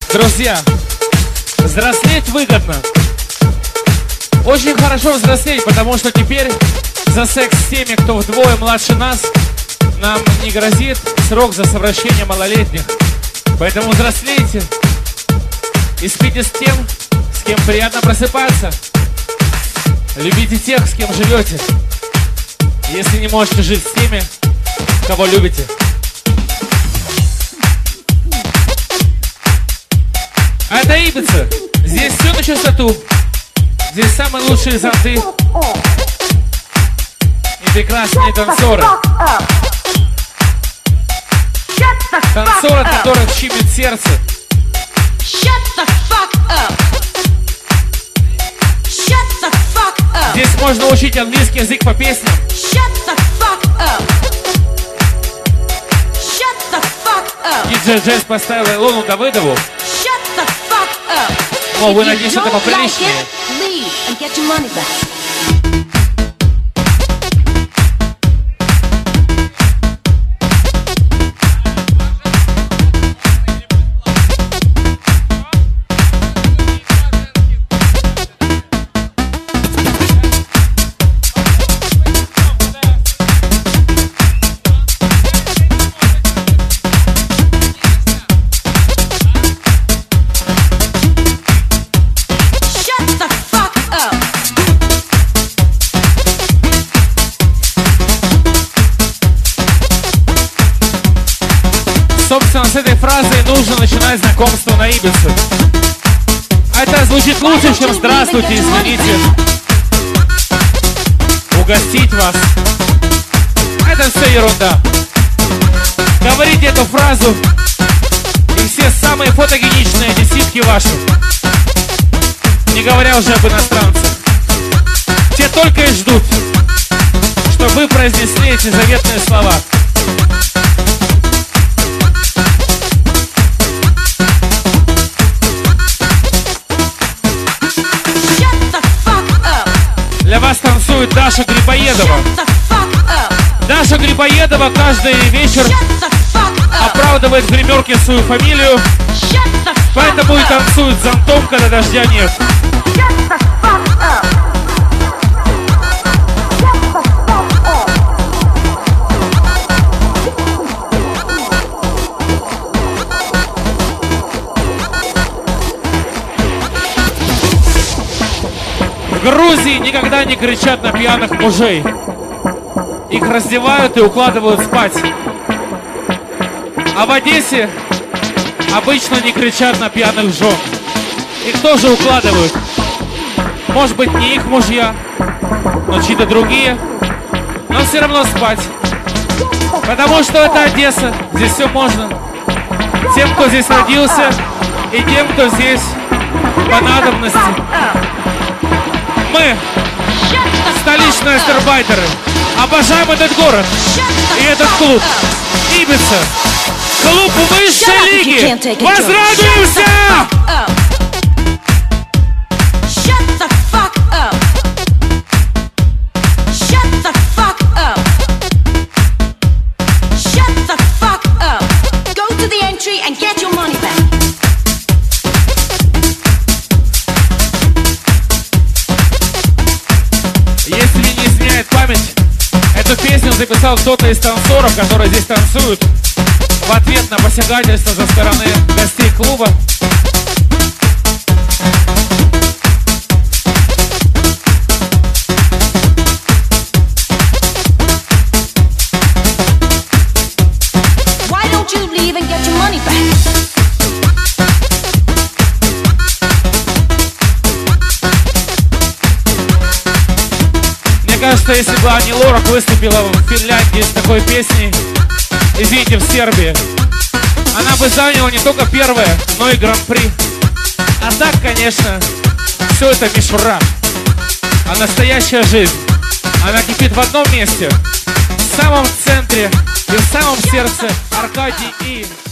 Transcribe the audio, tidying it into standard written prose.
Друзья, взрослеть выгодно. Очень хорошо взрослеть, потому что теперь за секс с теми, кто вдвое младше нас, нам не грозит срок за совращение малолетних. Поэтому взрослейте и спите с тем, с кем приятно просыпаться. Любите тех, с кем живете, если не можете жить с теми, кого любите. А это Ибица. Здесь все на чистоту. Здесь самые лучшие зонты и прекрасные танцоры. Танцоры, от которых щемит сердце. Здесь можно учить английский язык по песням. Диджей Джесс поставил Илону Давыдову. О, вы, надеюсь, это поприличнее. Собственно, с этой фразой нужно начинать знакомство на Ибице. Это звучит лучше, чем «здравствуйте, извините», «угостить вас». Это все ерунда. Говорите эту фразу, и все самые фотогеничные десятки ваши. Не говоря уже об иностранцах. Те только и ждут, чтобы вы произнесли эти заветные слова. Для вас танцует Даша Грибоедова. Даша Грибоедова каждый вечер оправдывает в гримерке свою фамилию, поэтому и танцует зонтом, когда дождя нет. В Грузии никогда не кричат на пьяных мужей. Их раздевают и укладывают спать. А в Одессе обычно не кричат на пьяных жен. Их тоже укладывают. Может быть, не их мужья, но чьи-то другие. Но все равно спать. Потому что это Одесса. Здесь все можно. Тем, кто здесь родился, и тем, кто здесь по надобности. Мы, столичные астарбайтеры, обожаем этот город и этот клуб. Ибица, клуб высшей лиги. Возрадуемся! Если не изменяет память, эту песню записал кто-то из танцоров, которые здесь танцуют, в ответ на посягательство со стороны гостей клуба. Мне кажется, если бы Ани Лорак выступила в Финляндии с такой песней, извините, в Сербии, она бы заняла не только первое, но и гран-при. А так, конечно, все это мишура. А настоящая жизнь, она кипит в одном месте, в самом центре и в самом сердце Аркадии И.